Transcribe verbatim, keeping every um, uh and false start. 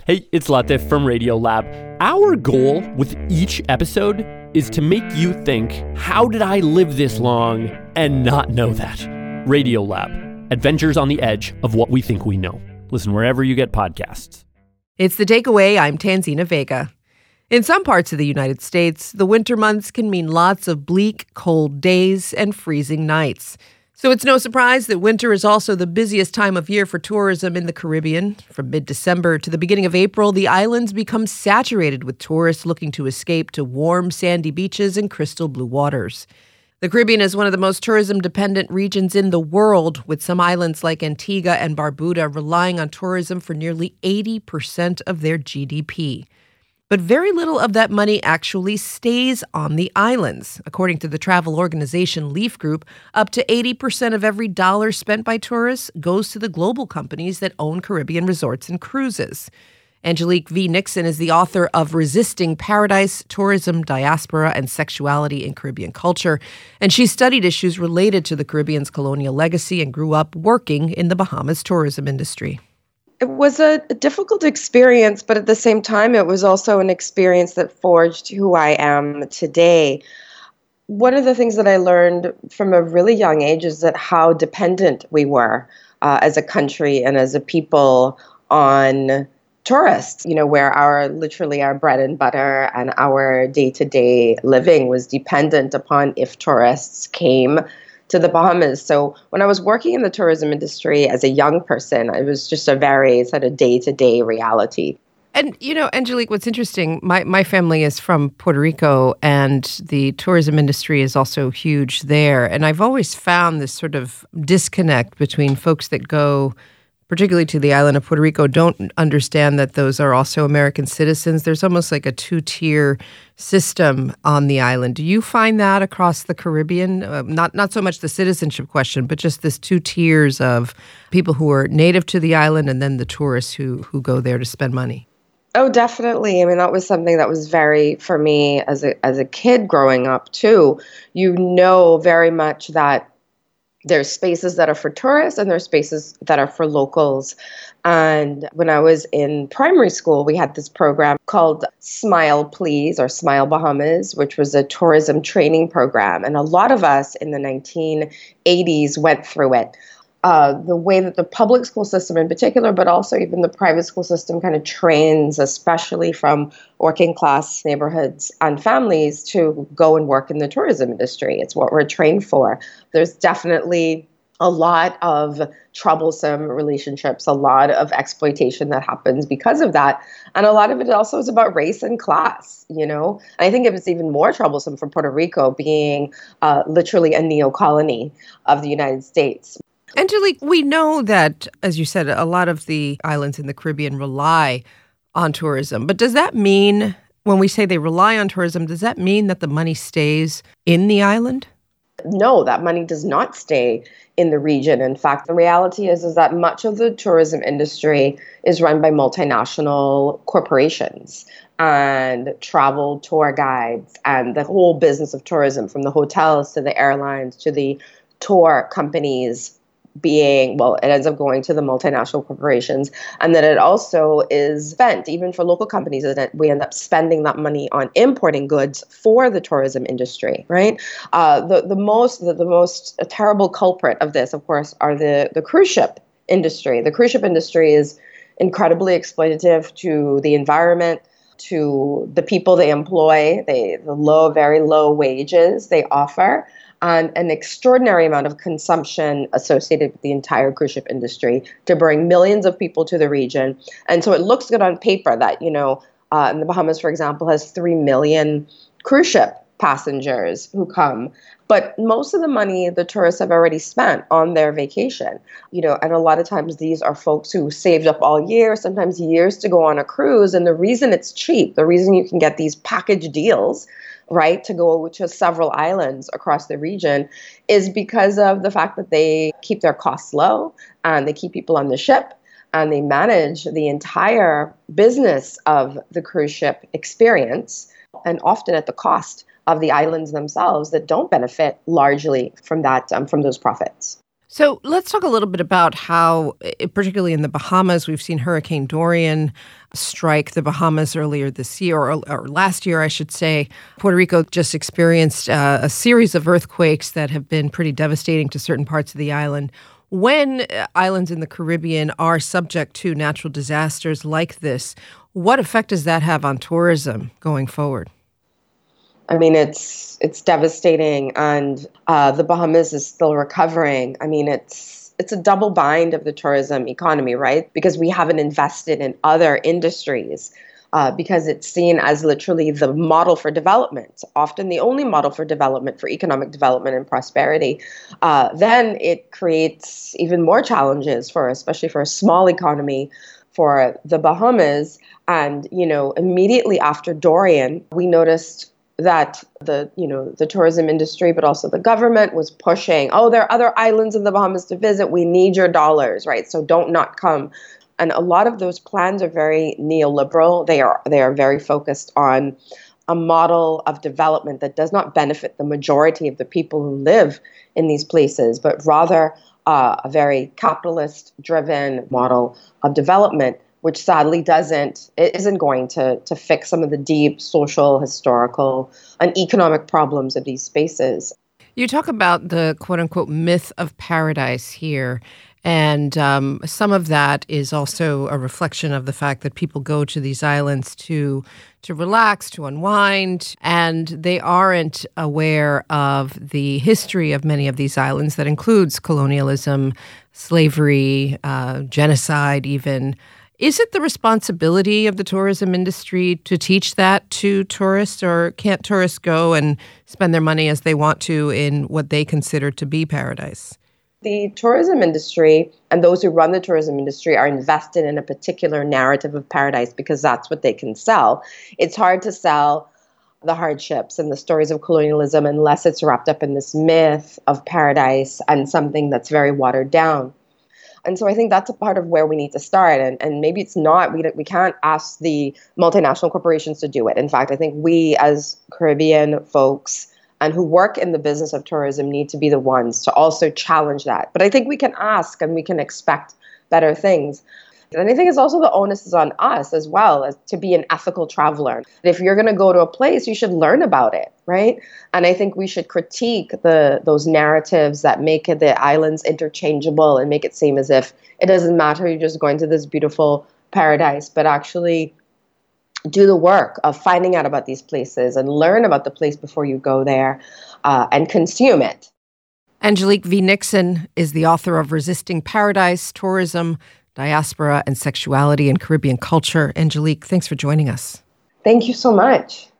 Hey, it's Latif from Radiolab. Our goal with each episode is to make you think, how did I live this long and not know that? Radiolab, adventures on the edge of what we think we know. Listen wherever you get podcasts. It's The Takeaway. I'm Tanzina Vega. In some parts of the United States, the winter months can mean lots of bleak, cold days and freezing nights. So it's no surprise that winter is also the busiest time of year for tourism in the Caribbean. From mid-December to the beginning of April, the islands become saturated with tourists looking to escape to warm, sandy beaches and crystal blue waters. The Caribbean is one of the most tourism-dependent regions in the world, with some islands like Antigua and Barbuda relying on tourism for nearly eighty percent of their G D P. But very little of that money actually stays on the islands. According to the travel organization Leaf Group, up to eighty percent of every dollar spent by tourists goes to the global companies that own Caribbean resorts and cruises. Angelique V. Nixon is the author of Resisting Paradise, Tourism, Diaspora, and Sexuality in Caribbean Culture, and she studied issues related to the Caribbean's colonial legacy and grew up working in the Bahamas tourism industry. It was a, a difficult experience, but at the same time, it was also an experience that forged who I am today. One of the things that I learned from a really young age is that how dependent we were uh, as a country and as a people on tourists, you know, where our literally our bread and butter and our day-to-day living was dependent upon if tourists came to the Bahamas. So when I was working in the tourism industry as a young person, it was just a very sort of day-to-day reality. And, you know, Angelique, what's interesting, my, my family is from Puerto Rico, and the tourism industry is also huge there. And I've always found this sort of disconnect between folks that go particularly to the island of Puerto Rico, don't understand that those are also American citizens. There's almost like a two-tier system on the island. Do you find that across the Caribbean? Uh, not not so much the citizenship question, but just this two tiers of people who are native to the island and then the tourists who who go there to spend money. Oh, definitely. I mean, that was something that was very, for me as a as a kid growing up too. You know very much that there's spaces that are for tourists and there's spaces that are for locals. And when I was in primary school, we had this program called Smile Please or Smile Bahamas, which was a tourism training program. And a lot of us in the nineteen eighties went through it. Uh, the way that the public school system in particular, but also even the private school system kind of trains, especially from working class neighborhoods and families, to go and work in the tourism industry. It's what we're trained for. There's definitely a lot of troublesome relationships, a lot of exploitation that happens because of that. And a lot of it also is about race and class, you know. And I think it was even more troublesome for Puerto Rico being uh, literally a neo-colony of the United States. Angelique, we know that, as you said, a lot of the islands in the Caribbean rely on tourism. But does that mean, when we say they rely on tourism, does that mean that the money stays in the island? No, that money does not stay in the region. In fact, the reality is, is that much of the tourism industry is run by multinational corporations and travel tour guides and the whole business of tourism, from the hotels to the airlines to the tour companies, being, well, it ends up going to the multinational corporations. And then it also is spent, even for local companies, that we end up spending that money on importing goods for the tourism industry, right? Uh, the, the most the, the most terrible culprit of this, of course, are the, the cruise ship industry. The cruise ship industry is incredibly exploitative to the environment, to the people they employ, they, the low, very low wages they offer, and an extraordinary amount of consumption associated with the entire cruise ship industry to bring millions of people to the region. And so it looks good on paper that, you know, uh, in the Bahamas, for example, has three million cruise ship passengers who come. But most of the money the tourists have already spent on their vacation, you know, and a lot of times these are folks who saved up all year, sometimes years, to go on a cruise. And the reason it's cheap, the reason you can get these package deals, right, to go to several islands across the region, is because of the fact that they keep their costs low and they keep people on the ship and they manage the entire business of the cruise ship experience, and often at the cost of the islands themselves that don't benefit largely from that, um, from those profits. So let's talk a little bit about how, particularly in the Bahamas, we've seen Hurricane Dorian strike the Bahamas earlier this year, or, or last year, I should say. Puerto Rico just experienced uh, a series of earthquakes that have been pretty devastating to certain parts of the island. When islands in the Caribbean are subject to natural disasters like this, what effect does that have on tourism going forward? I mean, it's it's devastating, and uh, the Bahamas is still recovering. I mean, it's it's a double bind of the tourism economy, right? Because we haven't invested in other industries, uh, because it's seen as literally the model for development, often the only model for development, for economic development and prosperity. Uh, then it creates even more challenges for, especially for a small economy, for the Bahamas. And, you know, immediately after Dorian, we noticed that the, you know, the tourism industry, but also the government was pushing, oh, there are other islands in the Bahamas to visit. We need your dollars, right? So don't not come. And a lot of those plans are very neoliberal. They are they are very focused on a model of development that does not benefit the majority of the people who live in these places, but rather uh, a very capitalist-driven model of development, which sadly doesn't, it isn't going to, to fix some of the deep social, historical, and economic problems of these spaces. You talk about the quote-unquote myth of paradise here, and um, some of that is also a reflection of the fact that people go to these islands to to relax, to unwind, and they aren't aware of the history of many of these islands that includes colonialism, slavery, uh, genocide even. Is it the responsibility of the tourism industry to teach that to tourists, or can't tourists go and spend their money as they want to in what they consider to be paradise? The tourism industry and those who run the tourism industry are invested in a particular narrative of paradise because that's what they can sell. It's hard to sell the hardships and the stories of colonialism unless it's wrapped up in this myth of paradise and something that's very watered down. And so I think that's a part of where we need to start. And, and maybe it's not, we, we can't ask the multinational corporations to do it. In fact, I think we as Caribbean folks and who work in the business of tourism need to be the ones to also challenge that. But I think we can ask and we can expect better things. And I think it's also the onus is on us as well as to be an ethical traveler. If you're going to go to a place, you should learn about it, right? And I think we should critique the those narratives that make the islands interchangeable and make it seem as if it doesn't matter, you're just going to this beautiful paradise, but actually do the work of finding out about these places and learn about the place before you go there uh, and consume it. Angelique V. Nixon is the author of Resisting Paradise, Tourism, Diaspora, and Sexuality in Caribbean Culture. Angelique, thanks for joining us. Thank you so much.